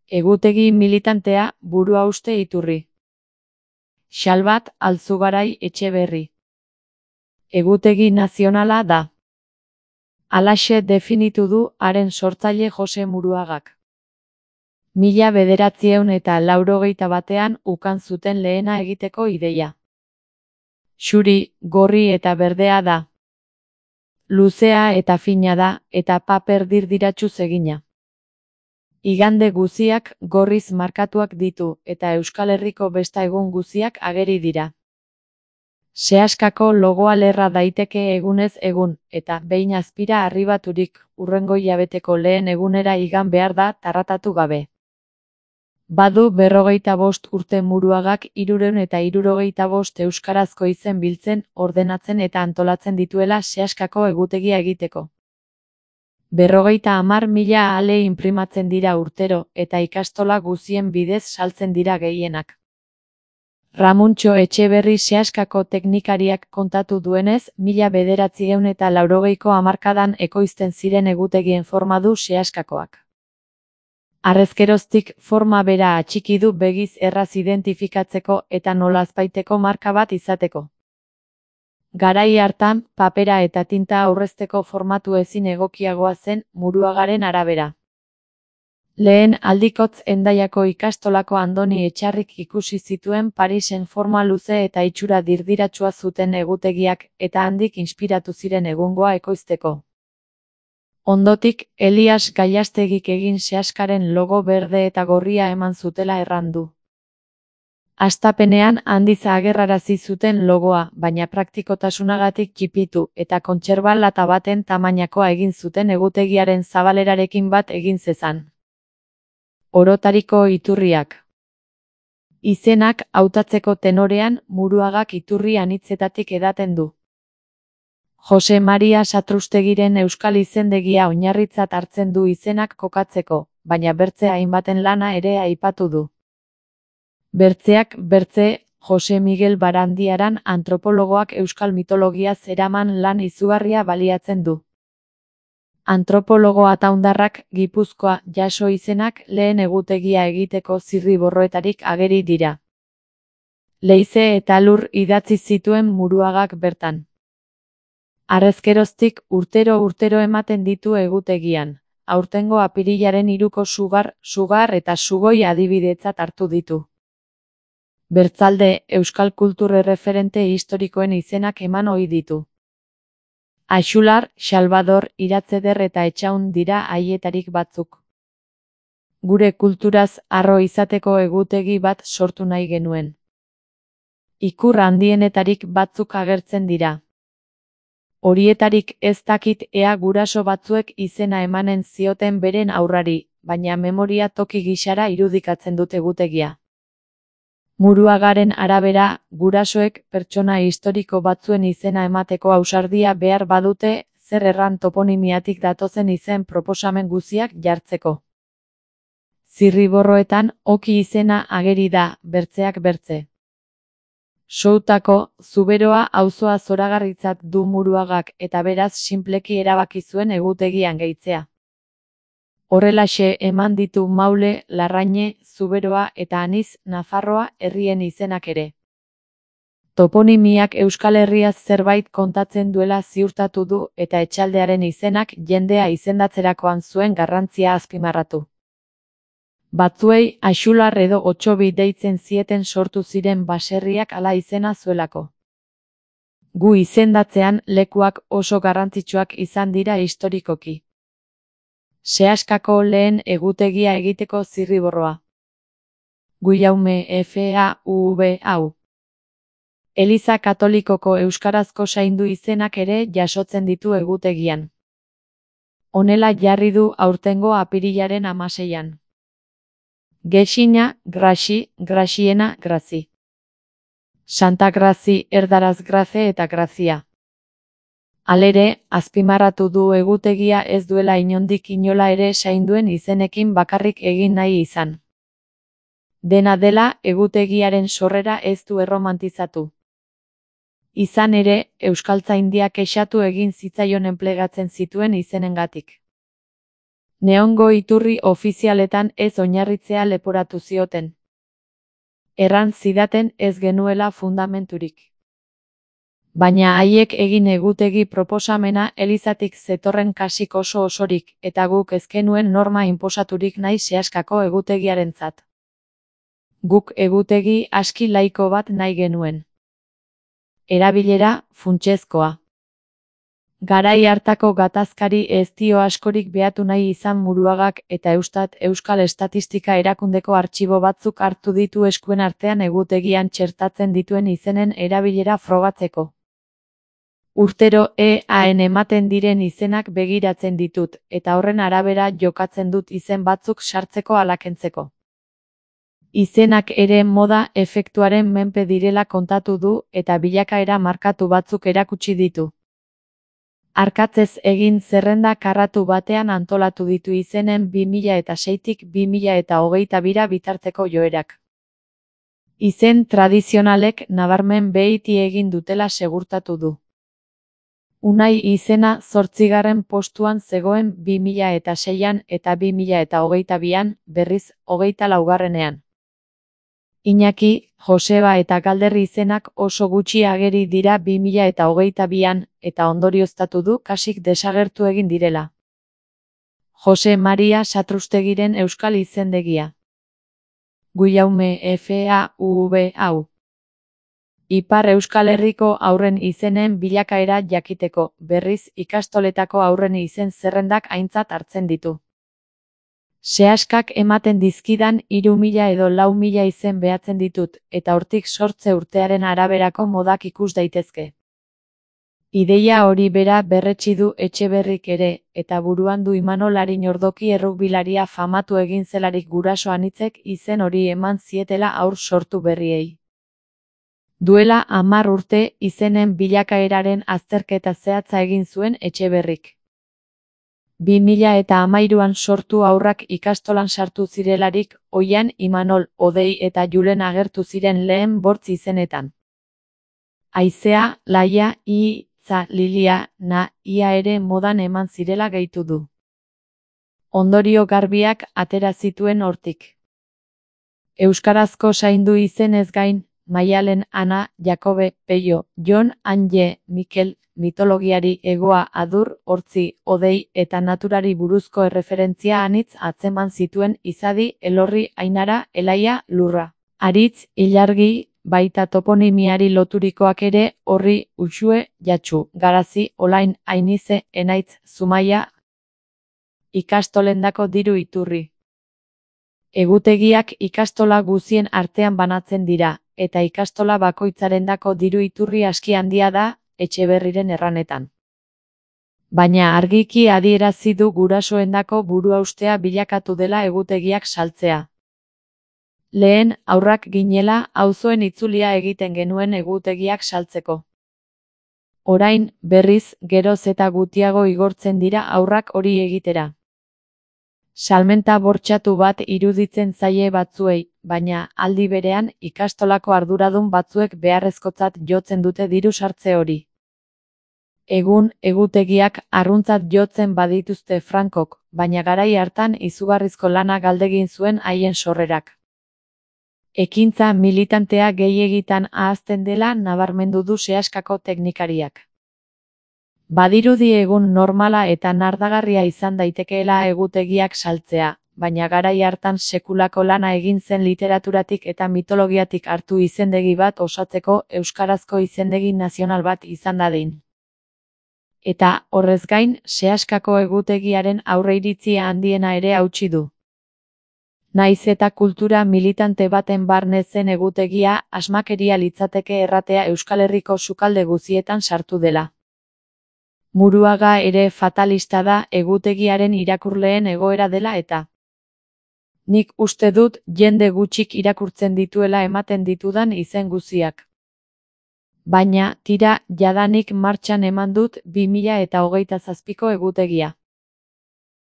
Egutegi militantea, Buruhauste Iturri. Xalbat Altzugarai Etxeberri. Egutegi nazionala da. Halaxe definitu du haren sortzaile Jose Muruagak. 1981 ukan zuten lehena egiteko ideia. Xuri, gorri eta berdea da. Luzea eta fina da, eta paper dirdiratxuz egina. Igande guziak gorriz markatuak ditu, eta Euskal Herriko besta egun guziak ageri dira. Seaskako logoa lerra daiteke egunez egun, eta behin azpira arribaturik, hurrengo hilabeteko lehen egunera igan behar da tarratatu gabe. Badu 45 urte Muruagak 365 euskarazko izen biltzen, ordenatzen eta antolatzen dituela Seaskako egutegia egiteko. 50.000 ale inprimatzen dira urtero, eta ikastola guzien bidez saltzen dira gehienak. Ramuntxo Etxeberri Seaskako teknikariak kontatu duenez, 1980ko hamarkadan ekoizten ziren egutegien forma du Seaskakoak. Harrezkeroztik forma bera atxiki du begiz erraz identifikatzeko eta nolazbaiteko marka bat izateko. Garai hartan, papera eta tinta aurrezteko formatu ezin egokiagoa zen Muruagaren arabera. Lehen aldikotz Hendaiako ikastolako Andoni Etxarrik ikusi zituen Parisen forma luze eta itxura dirdiratsua zuten egutegiak, eta handik inspiratu ziren egungoa ekoizteko. Ondotik, Elias Gallastegik egin Seaskaren logo berde eta gorria eman zutela errandu. Hastapenean handiz agerrarazi zuten logoa, baina praktikotasunagatik txipitu, eta kontserba lata baten tamainakoa egin zuten egutegiaren zabalerarekin bat egin zezan. Orotariko iturriak. Izenak hautatzeko tenorean, Muruagak iturri anitzetatik edaten du. Jose Maria Satrustegiren euskal izendegia oinarritzat hartzen du izenak kokatzeko, baina bertze hainbaten lana ere aipatu du. Bertzeak bertze, Jose Miguel Barandiaran antropologoak euskal mitologia zeraman lan izugarria baliatzen du. Antropologo ataundarrak Gipuzkoa jaso izenak lehen egutegia egiteko zirriborroetarik ageri dira. Leize eta Lur idatzi zituen Muruagak bertan. Harrezkeroztik urtero ematen ditu egutegian, aurtengo apirilaren 3ko sugar eta sugoi adibidetzat hartu ditu. Bertzalde, euskal kultur erreferente historikoen izenak eman ohi ditu. Axular, Salvador, Iratzeder eta Etxaun dira haietarik batzuk. Gure kulturaz harro izateko egutegi bat sortu nahi genuen. Ikur handienetarik batzuk agertzen dira. Horietarik ez dakit ea guraso batzuek izena emanen zioten beren aurrari, baina memoria toki gisara irudikatzen dut egutegia. Muruagaren arabera, gurasoek pertsona historiko batzuen izena emateko ausardia behar badute, zer erran toponimiatik datozen izen proposamen guziak jartzeko. Zirriborroetan, oki izena ageri da, bertzeak bertze. Soutako, Zuberoa auzoa zoragarritzat du Muruagak eta beraz sinpleki erabaki zuen egutegian gehitzea. Horrelaxe eman ditu Maule, Larraine, Zuberoa eta Aniz, Nafarroa herrien izenak ere. Toponimiak Euskal Herriaz zerbait kontatzen duela ziurtatu du eta etxaldearen izenak jendea izendatzerakoan zuen garrantzia azpimarratu. Batzuei Axular edo Otsobi deitzen zieten sortu ziren baserriak hala izena zuelako. Gu izendatzean lekuak oso garrantzitsuak izan dira historikoki. Seaskako lehen egutegia egiteko zirriborroa. Guillaume FAUV. Eliza Katolikoko euskarazko saindu izenak ere jasotzen ditu egutegian. Honela jarri du aurtengo apirilaren 16an. Gexina, Graxi, Graxiena, Grazi. Santa Grazi, erdaraz Graze eta Grazia. Halere, azpimarratu du egutegia ez duela inondik inola ere sainduen izenekin bakarrik egin nahi izan. Dena dela, egutegiaren sorrera ez du erromantizatu. Izan ere, euskaltzaindiak kexatu egin zitzaion enplegatzen zituen izenengatik. Neongo iturri ofizialetan ez oinarritzea leporatu zioten. Erran zidaten ez genuela fundamenturik. Baina haiek egin egutegi proposamena elizatik zetorren kasik oso osorik, eta guk ez genuen norma inposaturik nahi sehaskako egutegiarentzat. Guk egutegi aski laiko bat nahi genuen. Erabilera, funtsezkoa. Garai hartako gatazkari ez dio askorik behatu nahi izan Muruagak eta Eustat Euskal Estatistika Erakundeko artxibo batzuk hartu ditu eskuen artean egutegian txertatzen dituen izenen erabilera frogatzeko. Urtero EAN ematen diren izenak begiratzen ditut, eta horren arabera jokatzen dut izen batzuk sartzeko ala kentzeko. Izenak ere moda efektuaren menpe direla kontatu du eta bilakaera markatu batzuk erakutsi ditu. Arkatzez egin zerrenda karratu batean antolatu ditu izenen 2006tik 2022 bitarteko joerak. Izen tradizionalek nabarmen behiti egin dutela segurtatu du. Unai izena 8. postuan zegoen 2006an eta 2022an, berriz 24. Iñaki, Joseba eta Galderri izenak oso gutxi ageri dira 2022an, eta ondorioztatu du kasik desagertu egin direla. Jose Maria Satrustegiren euskal izendegia. Guillaume FAUV hau. Ipar Euskal Herriko haurren izenen bilakaera jakiteko, berriz ikastoletako haurren izen zerrendak aintzat hartzen ditu. Sehaskak ematen dizkidan 3.000 edo 4.000 izen behatzen ditut, eta hortik sortze urtearen araberako modak ikus daitezke. Ideia hori bera berretsi du Etxeberrik ere, eta buruan du Imanol Ariñordoki errugbilaria famatu egin zelarik guraso anitzek izen hori eman zietela haur sortu berriei. Duela 10 urte izenen bilakaeraren azterketa zehatza egin zuen Etxeberrik. 2013an sortu haurrak ikastolan sartu zirelarik, Oian, Imanol, Odei eta Julen agertu ziren lehen bortz izenetan. Aizea, Laia, Itza, Lilia, Na, ia ere modan eman zirela gehitu du. Ondorio garbiak atera zituen hortik. Euskarazko zaindu izenez gain, Maialen, Ana, Jakobe, Peio, Jon, Anje, Mikel, mitologiari, Egoa, Adur, Hortzi, Odei eta naturari buruzko erreferentzia anitz atzeman zituen Izadi, Elorri, Ainara, Elaia, Lurra. Aritz, Ilargi, baita toponimiari loturikoak ere, Horri, Uxue, Jatxu, Garazi, Olain, Ainize, Enaitz, Zumaia. Ikastolendako diru iturri. Egutegiak ikastola guzien artean banatzen dira, eta ikastola bakoitzarendako diru iturri aski handia da, Etxeberriren erranetan. Baina argiki adierazi du gurasoendako buruhaustea bilakatu dela egutegiak saltzea. Lehen, haurrak ginela, auzoen itzulia egiten genuen egutegiak saltzeko. Orain, berriz, geroz eta gutiago igortzen dira haurrak hori egitera. Salmenta bortxatu bat iruditzen zaie batzuei, baina aldi berean ikastolako arduradun batzuek beharrezkotzat jotzen dute diru sartze hori. Egun, egutegiak arruntzat jotzen badituzte frankok, baina garai hartan izugarrizko lana galdegin zuen haien sorrerak. Ekintza militantea gehiegitan ahazten dela nabarmendu du sehaskako teknikariak. Badirudi egun normala eta nardagarria izan daitekeela egutegiak saltzea, baina garai hartan sekulako lana egin zen literaturatik eta mitologiatik hartu izendegi bat osatzeko euskarazko izendegi nazional bat izan dadin. Eta, horrez gain, sehaskako egutegiaren aurreiritzi handiena ere hautsi du. Naiz eta kultura militante baten barne zen egutegia, asmakeria litzateke erratea Euskal Herriko sukalde guzietan sartu dela. Muruaga ere fatalista da egutegiaren irakurleen egoera dela eta. Nik uste dut jende gutxik irakurtzen dituela ematen ditudan izen guziak. Baina, tira, jadanik martxan eman dut 2027ko egutegia.